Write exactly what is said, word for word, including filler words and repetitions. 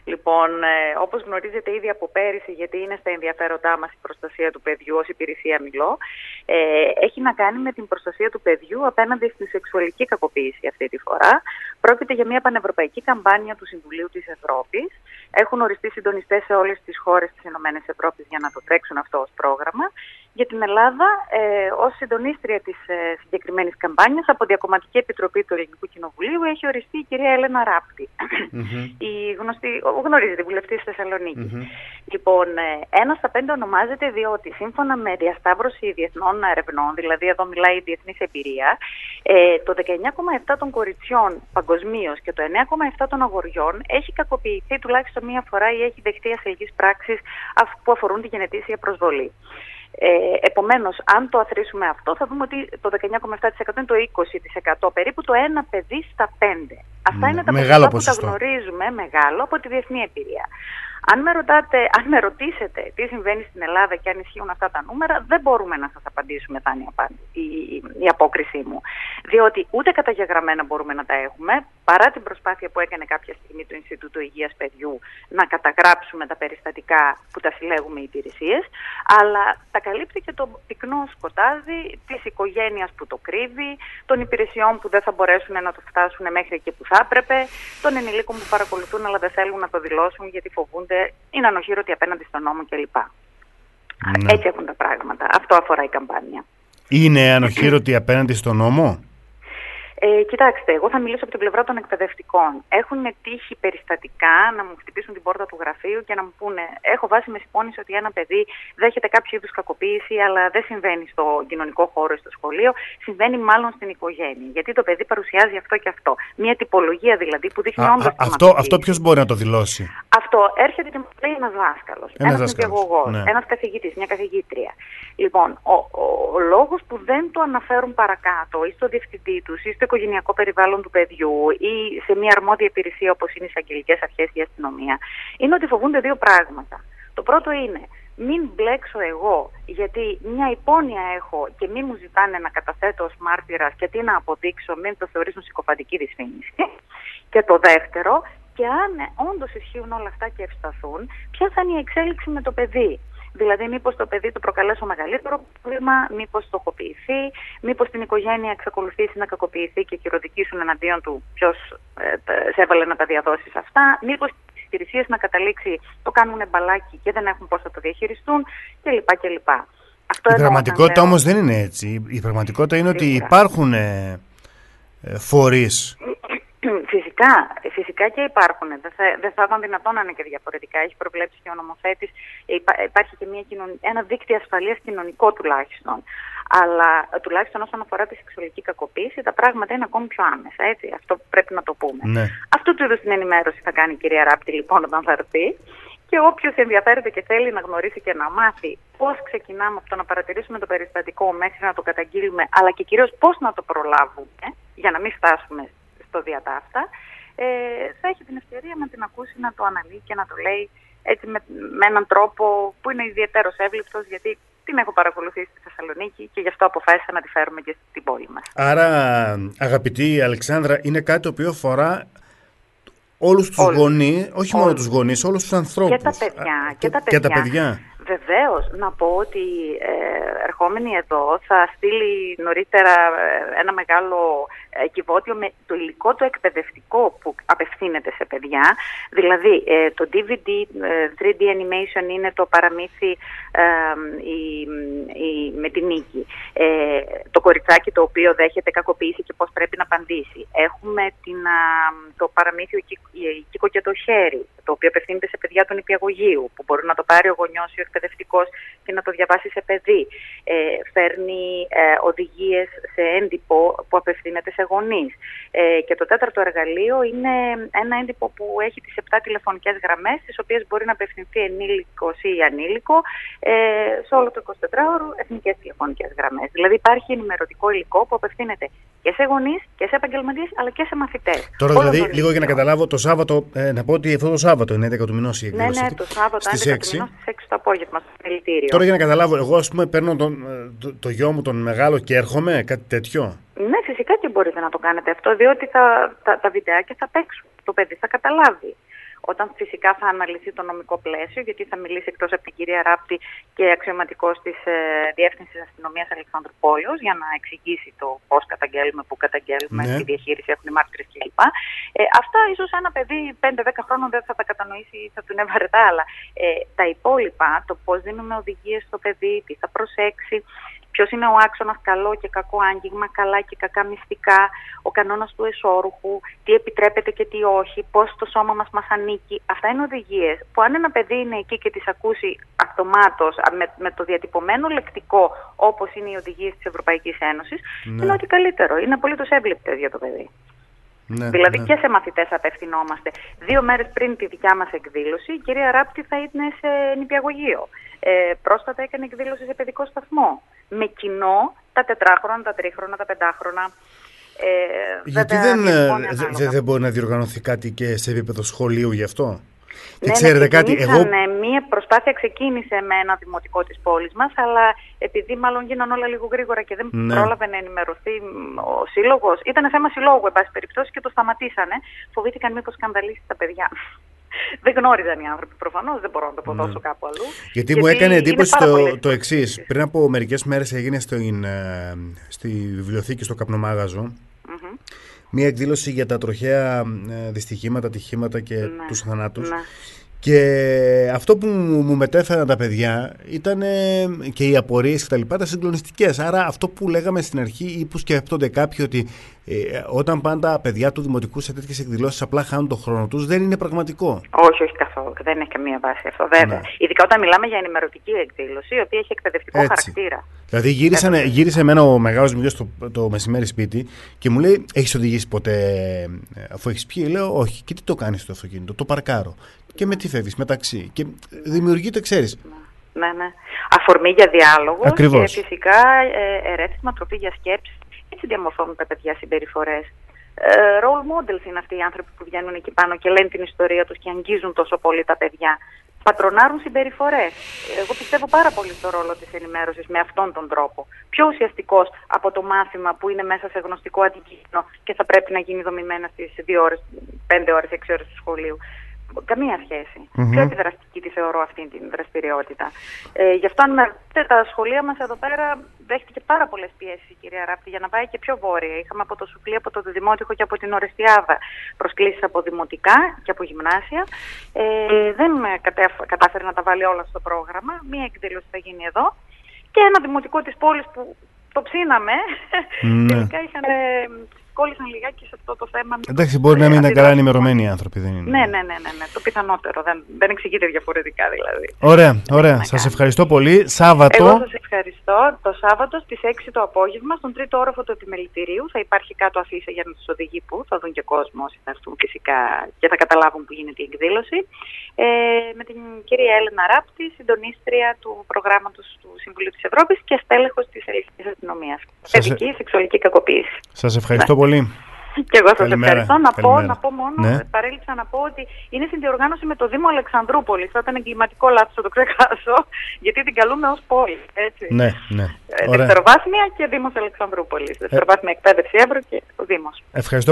Λοιπόν, ε, όπως γνωρίζετε ήδη από πέρυσι, γιατί είναι στα ενδιαφέροντά μας η προστασία του παιδιού, ως υπηρεσία μιλώ, ε, έχει να κάνει με την προστασία του παιδιού απέναντι στη σεξουαλική κακοποίηση αυτή τη φορά. Πρόκειται για μια πανευρωπαϊκή καμπάνια του Συμβουλίου της Ευρώπης. Έχουν οριστεί συντονιστές σε όλες τις χώρες της Ενωμένης Ευρώπης για να το τρέξουν αυτό ως πρόγραμμα. Για την Ελλάδα, ε, ως συντονίστρια της ε, συγκεκριμένης καμπάνιας, από Διακομματική Επιτροπή του Ελληνικού Κοινοβουλίου έχει οριστεί η κυρία Έλενα Ράπτη. Mm-hmm. Η γνωστή, γνωρίζετε, βουλευτή στη Θεσσαλονίκη. Mm-hmm. Λοιπόν, ε, ένα στα πέντε ονομάζεται διότι σύμφωνα με διασταύρωση διεθνών ερευνών, δηλαδή εδώ μιλάει η διεθνής εμπειρία, ε, το δεκαεννιά κόμμα επτά των κοριτσιών παγκοσμίως και το εννέα κόμμα επτά των αγοριών έχει κακοποιηθεί τουλάχιστον μία φορά ή έχει δεχτεί ασυλγείς πράξεις που αφορούν τη γενετήσια προσβολή. Ε, επομένως, αν το αθροίσουμε αυτό, θα δούμε ότι το δεκαεννιά κόμμα επτά τοις εκατό είναι το είκοσι τοις εκατό, περίπου το ένα παιδί στα πέντε. Αυτά ναι, είναι τα ποσοστά που τα γνωρίζουμε, μεγάλο, από τη διεθνή εμπειρία. Αν με, ρωτάτε, αν με ρωτήσετε τι συμβαίνει στην Ελλάδα και αν ισχύουν αυτά τα νούμερα, δεν μπορούμε να σας απαντήσουμε, θα είναι η, απάντη, η, η, η απόκρισή μου. Διότι ούτε καταγεγραμμένα μπορούμε να τα έχουμε, παρά την προσπάθεια που έκανε κάποια στιγμή το Ινστιτούτο Υγείας Παιδιού να καταγράψουμε τα περιστατικά που τα συλλέγουμε οι υπηρεσίες, αλλά τα καλύπτει και το πυκνό σκοτάδι της οικογένειας που το κρύβει, των υπηρεσιών που δεν θα μπορέσουν να το φτάσουν μέχρι εκεί που θα έπρεπε, των ενηλίκων που παρακολουθούν αλλά δεν θέλουν να το δηλώσουν γιατί φοβούνται, είναι ανοχήρωτοι απέναντι στον νόμο κλπ. Ναι. Έτσι έχουν τα πράγματα. Αυτό αφορά η καμπάνια. Είναι ανοχήρωτοι απέναντι στον νόμο? Ε, κοιτάξτε, εγώ θα μιλήσω από την πλευρά των εκπαιδευτικών. Έχουν τύχει περιστατικά να μου χτυπήσουν την πόρτα του γραφείου και να μου πούνε: έχω βάσει με συμπόνηση ότι ένα παιδί δέχεται κάποιο είδους κακοποίηση, αλλά δεν συμβαίνει στο κοινωνικό χώρο ή στο σχολείο, συμβαίνει μάλλον στην οικογένεια. Γιατί το παιδί παρουσιάζει αυτό και αυτό. Μια τυπολογία δηλαδή που δείχνει όντως. Αυτό, αυτό ποιος μπορεί να το δηλώσει? Αυτό έρχεται και μου λέει ένας δάσκαλος, ένας νηπιαγωγός, ναι. ένας καθηγητής, μια καθηγήτρια. Λοιπόν, ο, ο, ο λόγος που δεν το αναφέρουν παρακάτω ή στο διευθυντή τους ή στο οικογενειακό περιβάλλον του παιδιού ή σε μια αρμόδια υπηρεσία όπως είναι οι εισαγγελικές αρχές ή η αστυνομία, είναι ότι φοβούνται δύο πράγματα. Το πρώτο είναι μην μπλέξω εγώ γιατί μια υπόνοια έχω και μην μου ζητάνε να καταθέτω ως μάρτυρας και τι να αποδείξω, μην το θεωρήσουν συκοφαντική δυσφήμιση. Και το δεύτερο, και αν όντως ισχύουν όλα αυτά και ευσταθούν, ποια θα είναι η εξέλιξη με το παιδί. Δηλαδή, μήπως το παιδί το προκαλέσω μεγαλύτερο πρόβλημα, μήπως στοχοποιηθεί, μήπως την οικογένεια εξακολουθήσει να κακοποιηθεί και χειροδικήσουν εναντίον του ποιος ε, σε έβαλε να τα διαδώσεις αυτά, μήπως τις υπηρεσίες να καταλήξει το κάνουν μπαλάκι και δεν έχουν πώς θα το διαχειριστούν κλπ. κλπ. Αυτό η πραγματικότητα όμως δεν είναι έτσι. Η πραγματικότητα είναι ότι υπάρχουν ε, ε, φορείς. Φυσικά, φυσικά και υπάρχουν. Δεν θα, δεν θα ήταν δυνατόν να είναι και διαφορετικά. Έχει προβλέψει και ο νομοθέτης. Υπά, υπάρχει και μια κοινων, ένα δίκτυο ασφαλείας κοινωνικό τουλάχιστον. Αλλά τουλάχιστον όσον αφορά τη σεξουαλική κακοποίηση, τα πράγματα είναι ακόμη πιο άμεσα. Έτσι. Αυτό πρέπει να το πούμε. Ναι. Αυτού του είδους την ενημέρωση θα κάνει η κυρία Ράπτη λοιπόν όταν θα έρθει. Και όποιος ενδιαφέρεται και θέλει να γνωρίσει και να μάθει πώς ξεκινάμε από το να παρατηρήσουμε το περιστατικό μέχρι να το καταγγείλουμε, αλλά και κυρίως πώς να το προλάβουμε για να μην φτάσουμε στο διατάφτα, ε, θα έχει την ευκαιρία να την ακούσει, να το αναλύει και να το λέει έτσι με, με έναν τρόπο που είναι ιδιαίτερος εύληπτος, γιατί την έχω παρακολουθήσει στη Θεσσαλονίκη και γι' αυτό αποφάσισα να τη φέρουμε και στην πόλη μας. Άρα, αγαπητή Αλεξάνδρα, είναι κάτι το οποίο αφορά όλους τους γονείς, όχι όλους. μόνο τους γονείς, όλους τους ανθρώπους. Και τα παιδιά. Α, και, και, τα παιδιά. και τα παιδιά. Βεβαίως, να πω ότι ε, ερχόμενοι εδώ θα στείλει νωρίτερα ε, ένα μεγάλο ε, κυβότιο με το υλικό το εκπαιδευτικό που απευθύνεται σε παιδιά. Δηλαδή ε, το ντι βι ντι, ε, θρι ντι animation είναι το παραμύθι ε, η, η, με την νίκη. Ε, το κοριτσάκι το οποίο δέχεται κακοποίηση και πώς πρέπει να απαντήσει. Έχουμε την, α, το παραμύθι ο Κίκο και το χέρι, το οποίο απευθύνεται σε παιδιά του νηπιαγωγείου, που μπορεί να το πάρει ο γονιός ή ο εκπαιδευτικός και να το διαβάσει σε παιδί. Ε, φέρνει ε, οδηγίες σε έντυπο που απευθύνεται σε γονείς. Ε, και το τέταρτο εργαλείο είναι ένα έντυπο που έχει τις επτά τηλεφωνικές γραμμές, τις οποίες μπορεί να απευθυνθεί ενήλικος ή ανήλικο ε, σε όλο το εικοσιτετράωρο εθνικές τηλεφωνικές γραμμές. Δηλαδή υπάρχει ενημερωτικό υλικό που απευθύνεται και σε γονείς και σε επαγγελματίες αλλά και σε μαθητές. Τώρα δηλαδή, λίγο υλικό. Για να καταλάβω, το Σάββατο, ε, να πω ότι αυτό το Σάββατο είναι έντεκα του μηνός η εκδήλωση. Ναι, ναι, το Σάββατο έντεκα του μηνός στις έξι το απόγευμα στο Μελιτήριο. Τώρα για να καταλάβω, εγώ ας πούμε παίρνω τον, το, το γιο μου τον μεγάλο και έρχομαι, κάτι τέτοιο. Ναι, φυσικά και μπορείτε να το κάνετε αυτό, διότι θα, τα, τα βιντεάκια θα παίξουν. Το παιδί θα καταλάβει όταν φυσικά θα αναλυθεί το νομικό πλαίσιο, γιατί θα μιλήσει εκτός από την κυρία Ράπτη και αξιωματικός της ε, Διεύθυνσης Αστυνομίας Αλεξανδρουπόλεως για να εξηγήσει το πώς καταγγέλουμε, πού καταγγέλουμε, ναι. τι διαχείριση έχουν οι μάρτυρες κλπ. Ε, αυτά ίσως ένα παιδί πέντε δέκα χρόνων δεν θα τα κατανοήσει ή θα του είναι βαρετά, αλλά ε, τα υπόλοιπα, το πώς δίνουμε οδηγίες στο παιδί, τι θα προσέξει, ποιος είναι ο άξονας καλό και κακό άγγιγμα, καλά και κακά μυστικά, ο κανόνας του εσώρουχου, τι επιτρέπεται και τι όχι, πώς το σώμα μας μας ανήκει. Αυτά είναι οδηγίες που αν ένα παιδί είναι εκεί και τις ακούσει αυτομάτως με, με το διατυπωμένο λεκτικό όπως είναι οι οδηγίες της Ευρωπαϊκής Ένωσης, ναι. είναι ότι καλύτερο. Είναι απολύτως έμπληκτες για το παιδί. Ναι, δηλαδή ναι. και σε μαθητές απευθυνόμαστε. Δύο μέρες πριν τη δικιά μας εκδήλωση, η κυρία Ράπτη θα είναι σε νηπιαγωγείο. Ε, πρόσφατα έκανε εκδήλωση σε παιδικό σταθμό. Με κοινό τα τετράχρονα, τα τρίχρονα, τα πεντάχρονα. Ε, Γιατί βέβαια, δεν, δε, δε, δεν μπορεί να διοργανωθεί κάτι και σε επίπεδο σχολείου γι' αυτό? Και ναι, ξέρετε κάτι, εγώ... Μία προσπάθεια ξεκίνησε με ένα δημοτικό της πόλης μας, αλλά επειδή μάλλον γίνανε όλα λίγο γρήγορα και δεν ναι. πρόλαβε να ενημερωθεί ο σύλλογος, ήταν θέμα συλλόγου, εν πάση περιπτώσει, και το σταματήσανε. Φοβήθηκαν μήπως σκανδαλίσει τα παιδιά. Δεν γνώριζαν οι άνθρωποι προφανώς, δεν μπορώ να το αποδώσω ναι. κάπου αλλού. Γιατί, Γιατί μου έκανε εντύπωση το, το εξής. Πριν από μερικές μέρες έγινε στο, ε, στη βιβλιοθήκη στο Καπνομάγαζο mm-hmm. μία εκδήλωση για τα τροχαία ε, δυστυχήματα, ατυχήματα και ναι. τους θανάτους. Ναι. Και αυτό που μου μετέφεραν τα παιδιά ήταν και οι απορίες και τα λοιπά, τα συγκλονιστικές. Άρα αυτό που λέγαμε στην αρχή ή που σκέφτονται κάποιοι ότι ε, όταν πάνε τα παιδιά του δημοτικού σε τέτοιες εκδηλώσεις απλά χάνουν τον χρόνο τους, δεν είναι πραγματικό. Όχι, όχι καθόλου. Δεν έχει καμία βάση αυτό. Βέβαια. Ναι. Ειδικά όταν μιλάμε για ενημερωτική εκδήλωση, η οποία έχει εκπαιδευτικό Έτσι. χαρακτήρα. Δηλαδή γύρισαν, γύρισε εμένα ο μεγάλος μου γιος το, το μεσημέρι σπίτι και μου λέει: έχεις οδηγήσει ποτέ αφού έχεις πιει? Λέω: όχι. Και τι το κάνεις στο αυτοκίνητο? Το παρκάρω. Και με τι φεύγεις, μεταξύ. Και δημιουργείται, ξέρεις. Ναι, ναι. Αφορμή για διάλογο. Ακριβώς. Και φυσικά ε, ερέθισμα, τροφή για σκέψη. Έτσι διαμορφώνουν τα παιδιά συμπεριφορές. Ε, role models είναι αυτοί οι άνθρωποι που βγαίνουν εκεί πάνω και λένε την ιστορία τους και αγγίζουν τόσο πολύ τα παιδιά. Πατρονάρουν συμπεριφορές. Εγώ πιστεύω πάρα πολύ στο ρόλο της ενημέρωσης με αυτόν τον τρόπο. Πιο ουσιαστικός από το μάθημα που είναι μέσα σε γνωστικό αντικείμενο και θα πρέπει να γίνει δομημένα στις δύο ώρες, πέντε ώρες, έξι ώρες του σχολείου. Καμία σχέση. Mm-hmm. Πιο επιδραστική τη θεωρώ αυτή την δραστηριότητα. Ε, γι' αυτό, αν με ρωτήσετε, τα σχολεία μας εδώ πέρα δέχτηκε πάρα πολλές πιέσεις η κυρία Ράπτη για να πάει και πιο βόρεια. Είχαμε από το Σουκλί, από το Δημότυχο και από την Ορεστιάδα προσκλήσεις από δημοτικά και από γυμνάσια. Ε, δεν κατάφερε να τα βάλει όλα στο πρόγραμμα. Μία εκδήλωση θα γίνει εδώ και ένα δημοτικό της πόλης που το ψήναμε. Mm-hmm. Τελικά είχαν... κόλλησαν λιγάκι σε αυτό το θέμα. Εντάξει, μπορεί να μην ήταν καλά ενημερωμένοι οι άνθρωποι, δεν είναι. Ναι, ναι, ναι, ναι, ναι. Το πιθανότερο. Δεν, δεν εξηγείται διαφορετικά δηλαδή. Ωραία, ωραία. Σας ευχαριστώ πολύ. Σάββατο. Εγώ σας ευχαριστώ. Το Σάββατο στις έξι το απόγευμα, στον τρίτο όροφο του επιμελητηρίου, θα υπάρχει κάτω αφίσα για να τους οδηγεί που. Θα δουν και κόσμο όσοι θα έρθουν φυσικά και θα καταλάβουν που γίνεται η εκδήλωση. Ε, με την κυρία Έλενα Ράπτη, συντονίστρια του προγράμματος του Συμβουλίου της Ευρώπης και στέλεχος της Ελληνικής Αστυνομίας. Παιδική σεξουαλική κακοποίηση. Σας ευχαριστώ ναι. πολύ. Και εγώ σας ευχαριστώ. Να πω, να πω μόνο, ναι. παρέλειψα να πω ότι είναι συνδιοργάνωση με το Δήμο Αλεξανδρούπολης. Θα ήταν εγκληματικό λάθος να το ξεχάσω, γιατί την καλούμε ως πόλη. Έτσι. Ναι, ναι. Ε, δευτεροβάθμια και Δήμος Αλεξανδρούπολης. Δευτεροβάθμια εκπαίδευση Εύρω και ο Δήμος. Ευχαριστώ.